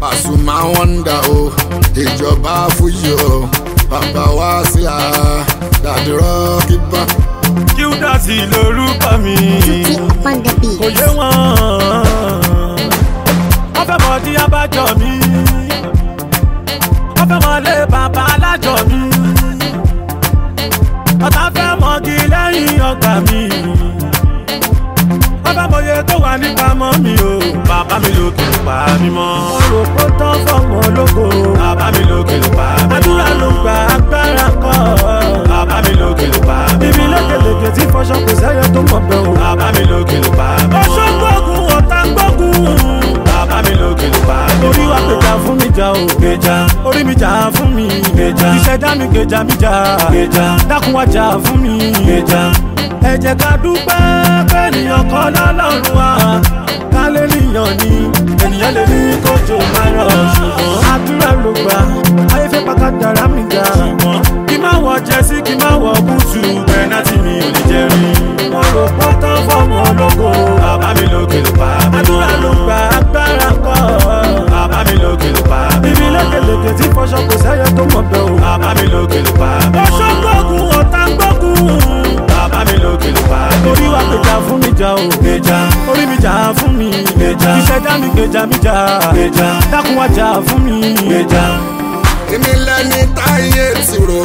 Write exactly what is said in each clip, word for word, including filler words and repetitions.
Pasuma wonder o ìjọba fújì o bàbá wá sí a dàdí rọ́ọ̀kì bá. Qdotty lórúkọ mi kò yé wọn wọ́n fẹ́ mọ̀ di abájọ mi wọ́n fẹ́ mọ̀ lé bàbá alájọ mi ọ̀tá fẹ́ mọ̀gì lẹ́yìn ọgbà mi wọ́n fẹ́ mọ̀ye tó wà nípa mọ́ mi o bàbá mi lókè ló pa mí mọ́. mo rò pé tán fọmọ ológo bàbá mi lókè ló pa mí mọ́. àdúrà ló gba agbára kọ́ bàbá mi lókè ló pa mí mọ́. bíbí lékeleke tí fọṣọ kò sẹ́yẹ tó mọ̀ bẹ́ẹ̀ o bàbá mi lókè ló pa mí mọ́. ọṣọ gbógun ọ̀tá gbógun bàbá mi lókè ló pa mí mọ́. orí wa gbèjà fún mi jà o gbèjà orí mi jà fún mi gbèjà ìṣẹ̀dá mi gbèjà mi jà gbèjà dákun wá jà fún mi gbèjà. ẹ jẹ́ ká dúpẹ́ pé ènìyàn kan lọ́lọ́run wa ká lè níyàn ni ènìyàn lè ní kójò máa rọ̀ ṣùgbọ́n àdúrà ló gbà ayé fẹ́ pàkà dára mi ga ṣùgbọ́n kí má wọ jẹ́sí kí má wọ búùtù pẹ́nátì mi ò lè jẹ́ rí. wọ́n rò pọ́ tán fọ́ọ̀mù ológo bàbá mi lókè ló pa mí mọ́. àdúrà ló gbà agbára kọ́ bàbá mi lókè ló pa mí mọ́. bíbí lékeleke tí fọṣọ kò sẹ́yẹ tó mọ̀ bẹ́ẹ̀ o bàbá mi lókè ló pa mí mọ́. ọṣọ gbógun ọ̀tá gbógun bàbá mi lókè ló pa mí mọ́. orí wa gbèjà fún mi jà o gbèjà orí mi jà fún mi gbèjà ìṣẹ̀dá mi gbèjà mi jà gbèjà dákun wá jà fún mi gbèjà. èmi lẹni táyé ti rò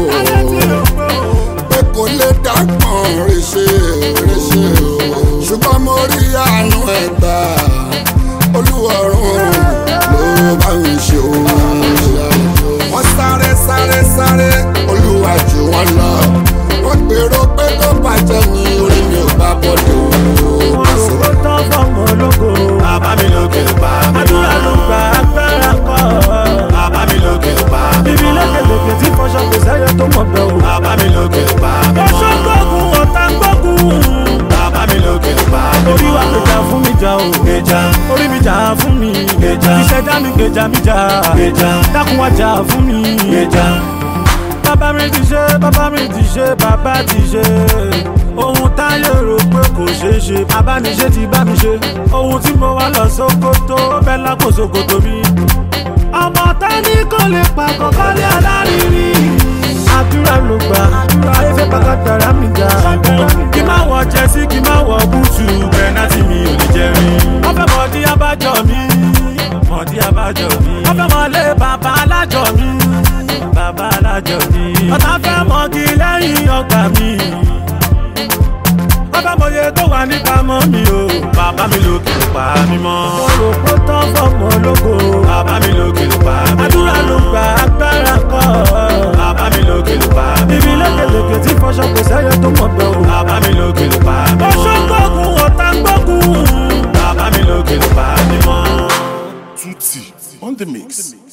pé kò lè dágbọ̀n ríṣe ríṣe ṣùgbọ́n mo rí àánú ẹ̀ gbà Olúwarun ló bá ń ṣe o. wọ́n sáré sáré sáré Olúwa jù wọ́n lọ wọ́n gbèrò pé kó bàjẹ́ ní orí mi ò bá bọ́dọ̀ o. wọ́n rò pé tán fọ́ọ̀mù ológo bàbá mi lókè ló pa mí mọ́. àdúrà ló gba agbára kọ́ bàbá mi lókè ló pa mí mọ́. bíbí lékeleke tí fọṣọ kò sẹ́yẹ tó mọ̀ bẹ́ẹ̀ o bàbá mi lókè ló pa mí mọ́. ọṣọ gbógun ọ̀tá gbógun bàbá mi lókè ló pa mí mọ́. orí wa gbèjà fún mi jà o gbèjà orí mi jà fún mi gbèjà ìṣẹ̀dá mi gbèjà mi jà gbèjà dákun wá jà fún mi gbèjà. bàbá mi ti ṣe bàbá mi ti ṣe bàbá ti ṣe ohun táyé rò pé kò ṣeé ṣe abániṣe ti bá mi ṣe ohun tí mo wá lọ Sókótó bẹ́ẹ̀ lápò Sókótó mi. ọmọ tání kò lè pa kọ̀ọ̀kan lé alárinrin àdúrà ló gbà ayé fẹ́ pàkà dára mi ga kí má wọ jẹ́sí kí má wọ búùtù pẹ́nátì mi ò lè jẹ́ rí. wọ́n fẹ́ mọ̀ di abájọ mi mọ̀ di abájọ mi wọ́n fẹ́ mọ̀ lé bàbá alájọ mi bàbá alájọ mi ọ̀tá fẹ́ mọ̀gì lẹ́yìn ọgbà mi wọ́n fẹ́ mọ̀ye tó wà nípa mọ́ mi o bàbá mi lókè ló pa mí mọ́. mo rò pé tán fọ́ọ̀mù ológo bàbá mi lókè ló pa mí mọ́. àdúrà ló gba agbára kọ́ bàbá mi lókè ló pa mí mọ́. bíbí lékeleke tí fọṣọ kò sẹ́yẹ tó mọ̀ bẹ́ẹ̀ o bàbá mi lókè ló pa mí mọ́. ọṣọ gbógun ọ̀tá gbógun bàbá mi lókè ló pa mí mọ́. Tutti on the mix.